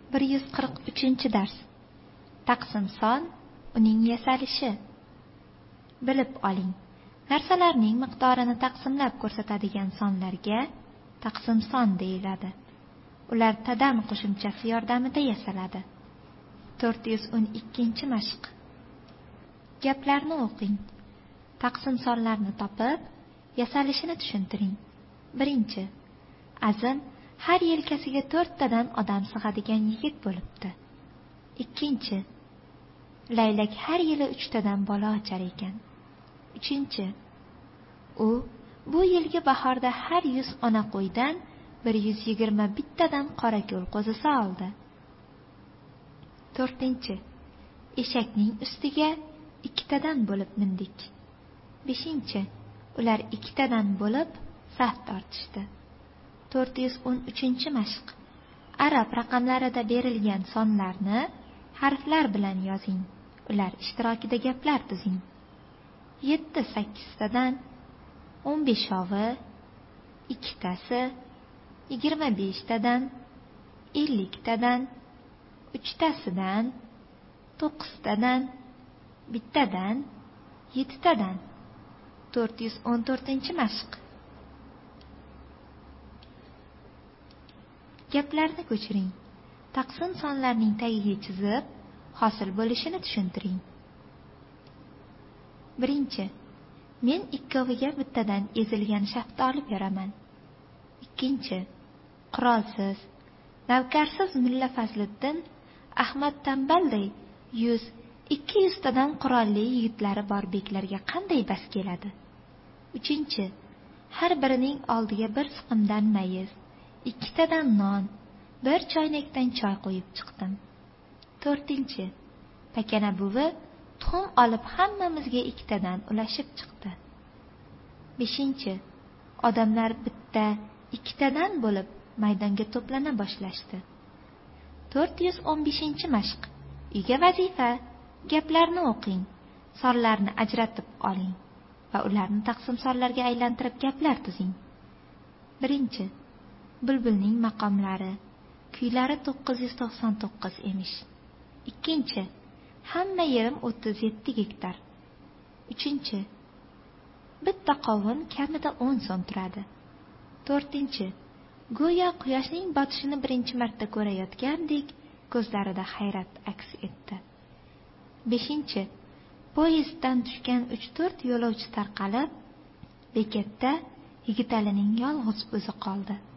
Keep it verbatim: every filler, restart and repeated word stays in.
bir yuz qirq uchinchi dars. Taqsim son, uning yasalishi. Bilib oling. Narsalarning miqdorini taqsimlab ko'rsatadigan sonlarga taqsim son deyiladi. Ular tadam qo'shimchasi yordamida yasaladi. to'rt yuz o'n ikkinchi mashq. Gaplarni o'qing. Taqsim sonlarni topib, yasalishini tushuntiring. Birinchi. Azim har yelkasiga to'rttadan odam sig'adigan yigit bo'libdi. Ikkinchi. Laylak har yili uchtadan bola ochar ekan. Uchinchi. U bu yilgi bahorda har yuz ona qo'ydan bir yuz yigirma bittadan qorako'l qo'zisi oldi. To'rtinchi. Eshakning ustiga ikkitadan bo'lib mindik. Beshinchi. Ular ikkitadan bo'lib saf tortishdi. to'rt yuz o'n uchinchi mashq. Arab raqamlarida berilgan sonlarni harflar bilan yozing. Ular ishtirokida gaplar tuzing. yetti sakkiztadan, o'n beshovi, ikkitasi, yigirma beshtadan, elliktadan, uchtasidan, to'qqiztadan, bittadan, yettitadan. to'rt yuz o'n to'rtinchi mashq. Gaplarni ko'chiring. Taqsim sonlarning tagiga chizib, hosil bo'lishini tushuntiring. Birinchi. Men ikkoviga bittadan ezilgan shaftoli beraman. Ikkinchi. Qurolsiz, navkarsiz Mulla Fazliddin Ahmad Tanbalday yuz, ikki yuztadan qurolli yigitlari bor beklarga qanday bas keladi? Uchinchi. Har birining oldiga bir siqimdan mayiz, ikkitadan non, bir choynakdan choy qo'yib chiqdim. To'rtinchi. Pakana buvi tuxum olib hammamizga ikkitadan ulashib chiqdi. Beshinchi. Odamlar bitta, ikkitadan bo'lib maydonga to'plana boshlashdi. to'rt yuz o'n beshinchi mashq. Uyga vazifa. Gaplarni o'qing. Sonlarni ajratib oling va ularni taqsim sonlarga aylantirib gaplar tuzing. Birinchi. Bulbulning maqomlari, kuylari to'qqiz yuz to'qson to'qqiz emish. Ikkinchi. Hamma yerim o'ttiz yetti gektar. Uchinchi. Bitta qovun kamida o'n so'm turadi. To'rtinchi. Go'yo quyoshning botishini birinchi marta ko'rayotgandek ko'zlarida hayrat aks etdi. Beshinchi. Poyezddan tushgan uch to'rt yo'lovchi tarqalib, bekatda Yigitalining yolg'iz o'zi qoldi.